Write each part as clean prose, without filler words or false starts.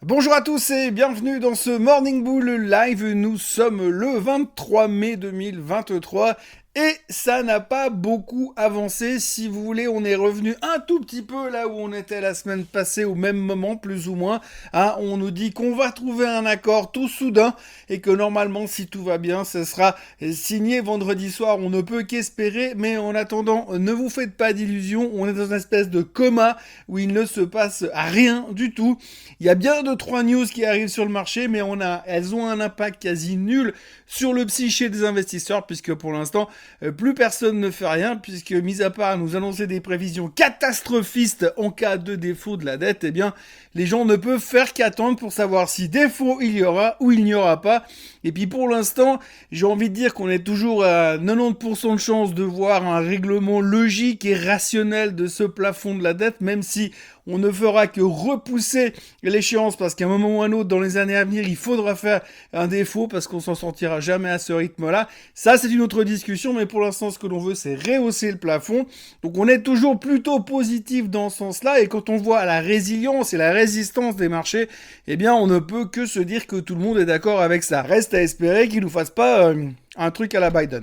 Bonjour à tous et bienvenue dans ce Morning Bull Live. Nous sommes le 23 mai 2023 et ça n'a pas beaucoup avancé. Si vous voulez, on est revenu un tout petit peu là où on était la semaine passée au même moment, plus ou moins. On nous dit qu'on va trouver un accord tout soudain et que normalement, si tout va bien, ce sera signé vendredi soir. On ne peut qu'espérer, mais en attendant, ne vous faites pas d'illusions. On est dans une espèce de coma où il ne se passe rien du tout. Il y a bien 2-3 news qui arrivent sur le marché, mais elles ont un impact quasi nul sur le psyché des investisseurs, puisque pour l'instant, plus personne ne fait rien, puisque mis à part nous annoncer des prévisions catastrophistes en cas de défaut de la dette, eh bien, les gens ne peuvent faire qu'attendre pour savoir si défaut il y aura ou il n'y aura pas. Et puis pour l'instant, j'ai envie de dire qu'on est toujours à 90% de chance de voir un règlement logique et rationnel de ce plafond de la dette, même si on ne fera que repousser l'échéance parce qu'à un moment ou un autre dans les années à venir, il faudra faire un défaut parce qu'on s'en sortira jamais à ce rythme-là. Ça, c'est une autre discussion, mais pour l'instant, ce que l'on veut, c'est rehausser le plafond. Donc, on est toujours plutôt positif dans ce sens-là. Et quand on voit la résilience et la résistance des marchés, eh bien, on ne peut que se dire que tout le monde est d'accord avec ça. Reste à espérer qu'il nous fasse pas un truc à la Biden.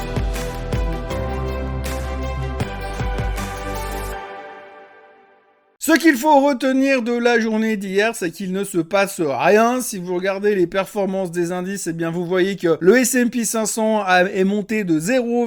Ce qu'il faut retenir de la journée d'hier, c'est qu'il ne se passe rien. Si vous regardez les performances des indices, eh bien vous voyez que le S&P 500 est monté de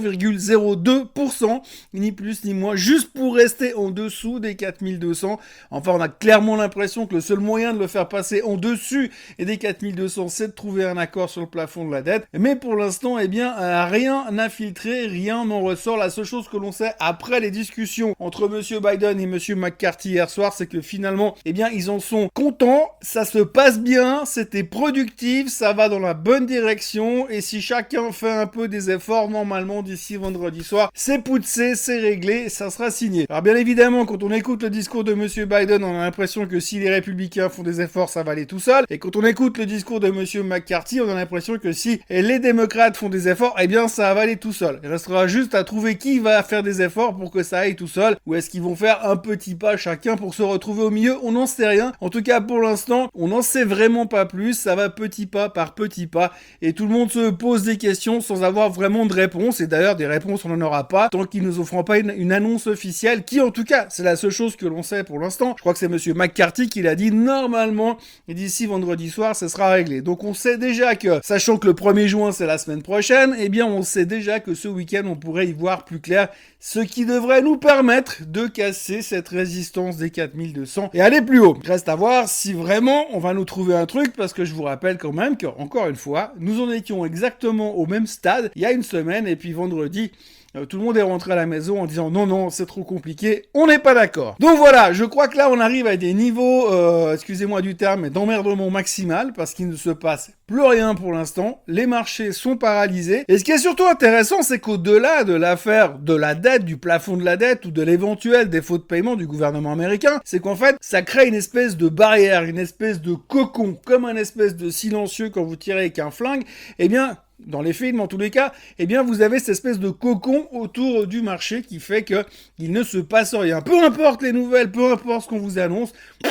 0,02%, ni plus ni moins, juste pour rester en dessous des 4200. Enfin, on a clairement l'impression que le seul moyen de le faire passer en dessus et des 4200, c'est de trouver un accord sur le plafond de la dette. Mais pour l'instant, eh bien, rien n'a filtré, rien n'en ressort. La seule chose que l'on sait après les discussions entre Monsieur Biden et Monsieur McCarthy hier soir, c'est que finalement, eh bien, ils en sont contents, ça se passe bien, c'était productif, ça va dans la bonne direction, et si chacun fait un peu des efforts, normalement, d'ici vendredi soir, c'est poussé, c'est réglé, ça sera signé. Alors bien évidemment, quand on écoute le discours de Monsieur Biden, on a l'impression que si les républicains font des efforts, ça va aller tout seul, et quand on écoute le discours de Monsieur McCarthy, on a l'impression que si les démocrates font des efforts, eh bien, ça va aller tout seul. Il restera juste à trouver qui va faire des efforts pour que ça aille tout seul, ou est-ce qu'ils vont faire un petit pas chacun pour se retrouver au milieu, on n'en sait rien. En tout cas, pour l'instant, on n'en sait vraiment pas plus. Ça va petit pas par petit pas. Et tout le monde se pose des questions sans avoir vraiment de réponse. Et d'ailleurs, des réponses, on n'en aura pas tant qu'ils ne nous offront pas une annonce officielle qui, en tout cas, c'est la seule chose que l'on sait pour l'instant. Je crois que c'est Monsieur McCarthy qui l'a dit. Normalement, d'ici vendredi soir, ça sera réglé. Donc, on sait déjà que, sachant que le 1er juin, c'est la semaine prochaine, eh bien, on sait déjà que ce week-end, on pourrait y voir plus clair, ce qui devrait nous permettre de casser cette résistance des 4200 et aller plus haut. Reste à voir si vraiment on va nous trouver un truc, parce que je vous rappelle quand même que, encore une fois, nous en étions exactement au même stade il y a une semaine, et puis vendredi, tout le monde est rentré à la maison en disant non, c'est trop compliqué, on n'est pas d'accord. Donc voilà, je crois que là on arrive à des niveaux, excusez-moi du terme, mais d'emmerdement maximal, parce qu'il ne se passe plus rien pour l'instant, les marchés sont paralysés, et ce qui est surtout intéressant, c'est qu'au-delà de l'affaire de la dette, du plafond de la dette, ou de l'éventuel défaut de paiement du gouvernement américain, c'est qu'en fait, ça crée une espèce de barrière, une espèce de cocon, comme un espèce de silencieux quand vous tirez avec un flingue, eh bien, dans les films, en tous les cas, eh bien, vous avez cette espèce de cocon autour du marché qui fait que il ne se passe rien. Peu importe les nouvelles, peu importe ce qu'on vous annonce,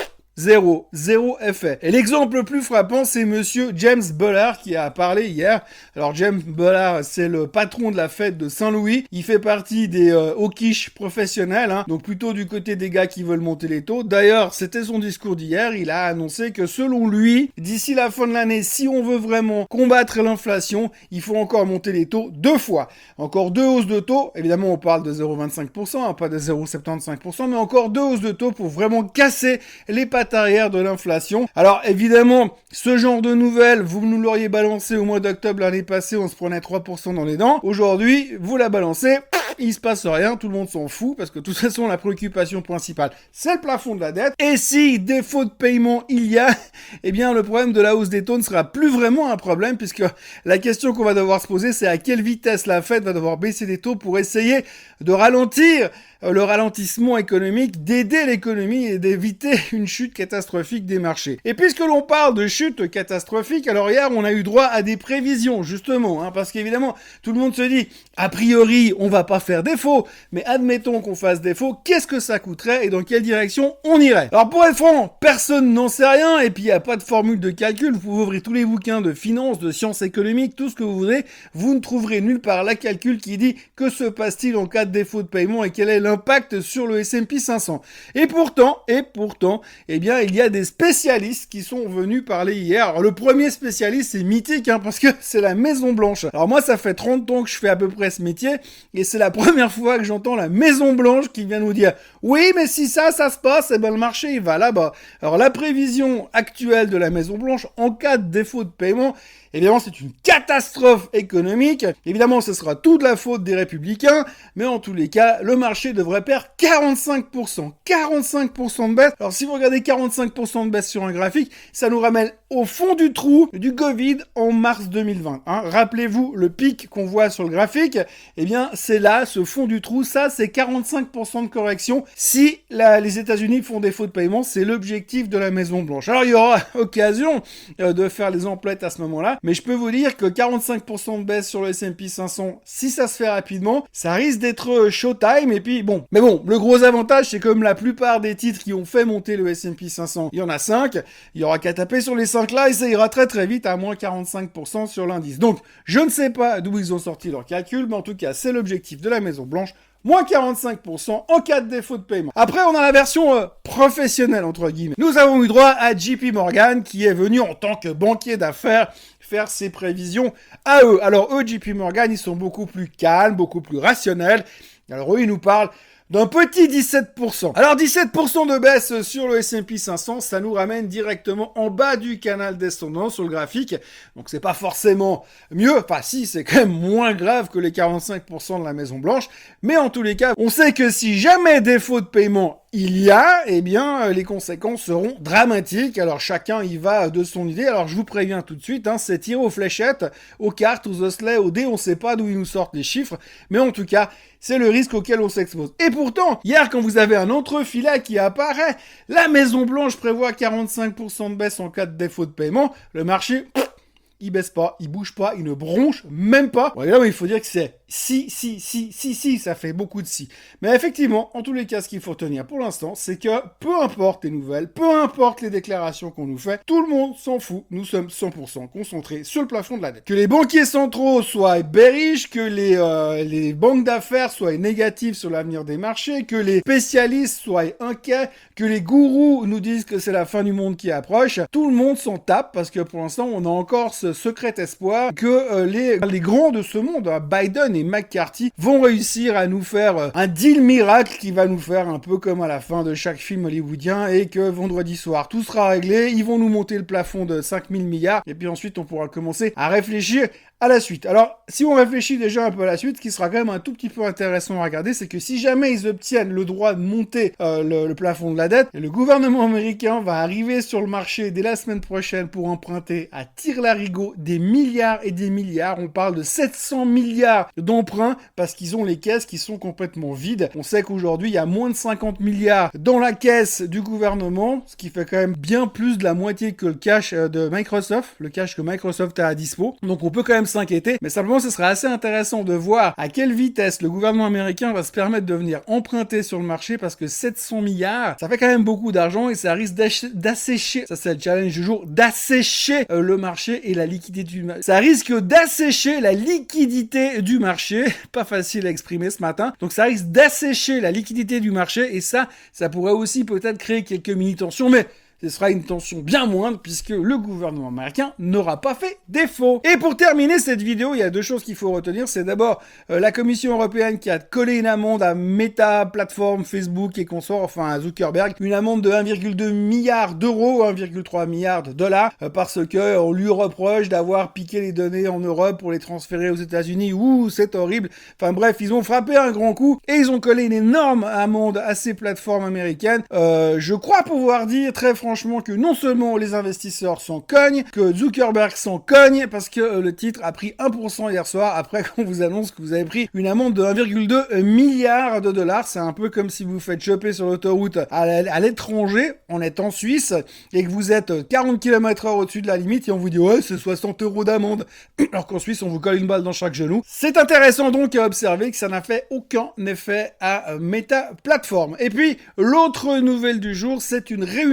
zéro effet. Et l'exemple le plus frappant, c'est Monsieur James Bullard qui a parlé hier. Alors James Bullard, c'est le patron de la fête de Saint-Louis. Il fait partie des hawkish professionnels, donc plutôt du côté des gars qui veulent monter les taux. D'ailleurs, c'était son discours d'hier. Il a annoncé que selon lui, d'ici la fin de l'année, si on veut vraiment combattre l'inflation, il faut encore monter les taux 2 fois. Encore 2 hausses de taux. Évidemment, on parle de 0,25%, pas de 0,75%, mais encore 2 hausses de taux pour vraiment casser les pattes arrière de l'inflation. Alors évidemment, ce genre de nouvelles, vous nous l'auriez balancé au mois d'octobre l'année passée, on se prenait 3% dans les dents. Aujourd'hui, vous la balancez, il se passe rien, tout le monde s'en fout, parce que de toute façon, la préoccupation principale, c'est le plafond de la dette. Et si défaut de paiement il y a, eh bien le problème de la hausse des taux ne sera plus vraiment un problème, puisque la question qu'on va devoir se poser, c'est à quelle vitesse la Fed va devoir baisser les taux pour essayer de ralentir le ralentissement économique, d'aider l'économie et d'éviter une chute catastrophique des marchés. Et puisque l'on parle de chute catastrophique, alors hier on a eu droit à des prévisions justement, parce qu'évidemment tout le monde se dit, a priori on va pas faire défaut, mais admettons qu'on fasse défaut, qu'est-ce que ça coûterait et dans quelle direction on irait? Alors pour être franc, personne n'en sait rien, et puis n'y a pas de formule de calcul. Vous pouvez ouvrir tous les bouquins de finance, de sciences économiques, tout ce que vous voudrez. Vous ne trouverez nulle part la calcul qui dit que se passe-t-il en cas de défaut de paiement et quel est l'impact sur le S&P 500. Et pourtant, eh bien, il y a des spécialistes qui sont venus parler hier. Alors, le premier spécialiste, c'est mythique, parce que c'est la Maison Blanche. Alors moi, ça fait 30 ans que je fais à peu près ce métier, et c'est la première fois que j'entends la Maison Blanche qui vient nous dire « Oui, mais si ça se passe, eh ben le marché, il va là-bas. » Alors, la prévision actuelle de la Maison Blanche, en cas de défaut de paiement, évidemment, c'est une catastrophe économique. Évidemment, ce sera toute la faute des républicains, mais en tous les cas, le marché devrait perdre 45%. 45% de baisse. Alors, si vous regardez 45% de baisse sur un graphique, ça nous ramène au fond du trou du Covid en mars 2020. Rappelez-vous le pic qu'on voit sur le graphique. Eh bien, c'est là, ce fond du trou. Ça, c'est 45% de correction. Si les États-Unis font défaut de paiement, c'est l'objectif de la Maison Blanche. Alors, il y aura occasion de faire les emplettes à ce moment-là. Mais je peux vous dire que 45% de baisse sur le S&P 500, si ça se fait rapidement, ça risque d'être showtime. Et puis bon, mais bon, le gros avantage, c'est comme la plupart des titres qui ont fait monter le S&P 500, il y en a 5. Il y aura qu'à taper sur les 5 là et ça ira très très vite à moins 45% sur l'indice. Donc, je ne sais pas d'où ils ont sorti leur calcul, mais en tout cas, c'est l'objectif de la Maison Blanche. Moins 45% en cas de défaut de paiement. Après, on a la version professionnelle, entre guillemets. Nous avons eu droit à JP Morgan, qui est venu en tant que banquier d'affaires faire ses prévisions à eux. Alors, eux, JP Morgan, ils sont beaucoup plus calmes, beaucoup plus rationnels. Alors, eux, ils nous parlent d'un petit 17%. Alors 17% de baisse sur le S&P 500, ça nous ramène directement en bas du canal descendant sur le graphique. Donc c'est pas forcément mieux, enfin si, c'est quand même moins grave que les 45% de la Maison Blanche. Mais en tous les cas, on sait que si jamais défaut de paiement il y a, eh bien, les conséquences seront dramatiques. Alors, chacun y va de son idée. Alors, je vous préviens tout de suite, c'est tiré aux fléchettes, aux cartes, aux osselets, aux dés. On sait pas d'où ils nous sortent les chiffres. Mais en tout cas, c'est le risque auquel on s'expose. Et pourtant, hier, quand vous avez un entrefilet qui apparaît, la Maison Blanche prévoit 45% de baisse en cas de défaut de paiement. Le marché, il baisse pas, il bouge pas, il ne bronche même pas. Bon, évidemment, il faut dire que c'est si, ça fait beaucoup de si. Mais effectivement, en tous les cas, ce qu'il faut retenir pour l'instant, c'est que peu importe les nouvelles, peu importe les déclarations qu'on nous fait, tout le monde s'en fout. Nous sommes 100% concentrés sur le plafond de la dette. Que les banquiers centraux soient bearish, que les banques d'affaires soient négatives sur l'avenir des marchés, que les spécialistes soient inquiets, que les gourous nous disent que c'est la fin du monde qui approche, tout le monde s'en tape parce que pour l'instant, on a encore ce secret espoir que les grands de ce monde, Biden et McCarthy, vont réussir à nous faire un deal miracle qui va nous faire un peu comme à la fin de chaque film hollywoodien et que vendredi soir, tout sera réglé, ils vont nous monter le plafond de 5000 milliards et puis ensuite on pourra commencer à réfléchir à la suite. Alors, si on réfléchit déjà un peu à la suite, ce qui sera quand même un tout petit peu intéressant à regarder, c'est que si jamais ils obtiennent le droit de monter le plafond de la dette, le gouvernement américain va arriver sur le marché dès la semaine prochaine pour emprunter à tire-larigot des milliards et des milliards. On parle de 700 milliards d'emprunts parce qu'ils ont les caisses qui sont complètement vides. On sait qu'aujourd'hui, il y a moins de 50 milliards dans la caisse du gouvernement, ce qui fait quand même bien plus de la moitié que le cash de Microsoft, le cash que Microsoft a à dispo. Donc on peut quand même s'inquiéter, mais simplement ce sera assez intéressant de voir à quelle vitesse le gouvernement américain va se permettre de venir emprunter sur le marché parce que 700 milliards, ça fait quand même beaucoup d'argent et ça risque d'assécher, ça c'est le challenge du jour, d'assécher le marché et la liquidité du marché. Ça risque d'assécher la liquidité du marché, pas facile à exprimer ce matin, donc ça risque d'assécher la liquidité du marché et ça pourrait aussi peut-être créer quelques mini-tensions, mais ce sera une tension bien moindre puisque le gouvernement américain n'aura pas fait défaut. Et pour terminer cette vidéo, il y a deux choses qu'il faut retenir. C'est d'abord la Commission européenne qui a collé une amende à Meta, plateforme Facebook et consorts, enfin à Zuckerberg, une amende de 1,2 milliard d'euros, 1,3 milliard de dollars, parce que on lui reproche d'avoir piqué les données en Europe pour les transférer aux États-Unis. Ouh, c'est horrible. Enfin bref, ils ont frappé un grand coup et ils ont collé une énorme amende à ces plateformes américaines. Je crois pouvoir dire très franchement que non seulement les investisseurs s'en cognent, que Zuckerberg s'en cogne, parce que le titre a pris 1% hier soir, après qu'on vous annonce que vous avez pris une amende de 1,2 milliard de dollars. C'est un peu comme si vous faites choper sur l'autoroute à l'étranger, on est en Suisse, et que vous êtes 40 km/h au-dessus de la limite, et on vous dit « Ouais, c'est 60 € d'amende », alors qu'en Suisse, on vous colle une balle dans chaque genou. C'est intéressant donc à observer que ça n'a fait aucun effet à Meta Platform. Et puis, l'autre nouvelle du jour, c'est une réunion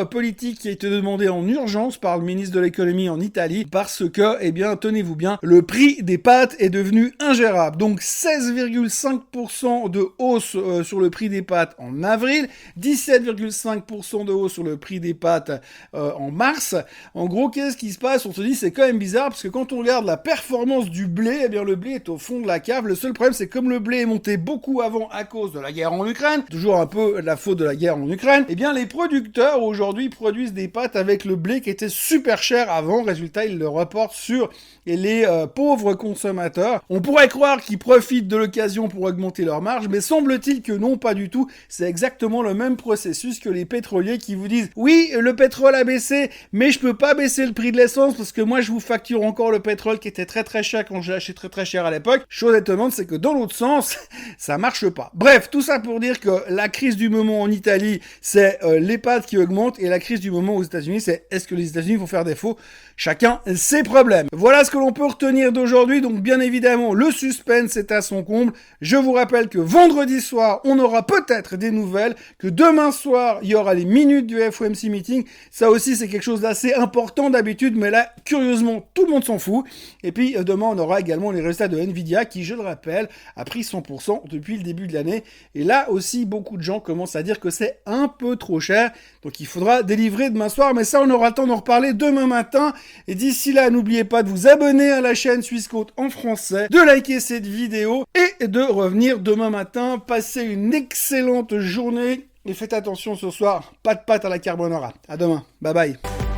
politique qui a été demandée en urgence par le ministre de l'économie en Italie parce que, eh bien, tenez-vous bien, le prix des pâtes est devenu ingérable. Donc 16,5% de hausse sur le prix des pâtes en avril, 17,5% de hausse sur le prix des pâtes en mars. En gros, qu'est-ce qui se passe? On se dit c'est quand même bizarre parce que quand on regarde la performance du blé, eh bien le blé est au fond de la cave. Le seul problème, c'est que comme le blé est monté beaucoup avant à cause de la guerre en Ukraine, toujours un peu la faute de la guerre en Ukraine, eh bien les producteurs aujourd'hui produisent des pâtes avec le blé qui était super cher avant. Résultat, ils le reportent sur les pauvres consommateurs. On pourrait croire qu'ils profitent de l'occasion pour augmenter leur marge, mais semble-t-il que non, pas du tout. C'est exactement le même processus que les pétroliers qui vous disent oui, le pétrole a baissé, mais je peux pas baisser le prix de l'essence parce que moi je vous facture encore le pétrole qui était très très cher quand j'ai acheté très très cher à l'époque. Chose étonnante, c'est que dans l'autre sens, ça marche pas. Bref, tout ça pour dire que la crise du moment en Italie, c'est les pâtes qui augmentent, et la crise du moment aux États-Unis, c'est est-ce que les États-Unis vont faire défaut? Chacun ses problèmes. Voilà ce que l'on peut retenir d'aujourd'hui. Donc bien évidemment, le suspense est à son comble. Je vous rappelle que vendredi soir, on aura peut-être des nouvelles, que demain soir, il y aura les minutes du FOMC meeting. Ça aussi, c'est quelque chose d'assez important d'habitude, mais là, curieusement, tout le monde s'en fout. Et puis demain, on aura également les résultats de Nvidia qui, je le rappelle, a pris 100% depuis le début de l'année. Et là aussi, beaucoup de gens commencent à dire que c'est un peu trop cher. Donc il faudra délivrer demain soir, mais ça, on aura le temps d'en reparler demain matin. Et d'ici là, n'oubliez pas de vous abonner à la chaîne Swissquote en français, de liker cette vidéo et de revenir demain matin. Passez une excellente journée et faites attention ce soir, pas de pâtes à la carbonara. À demain, bye bye.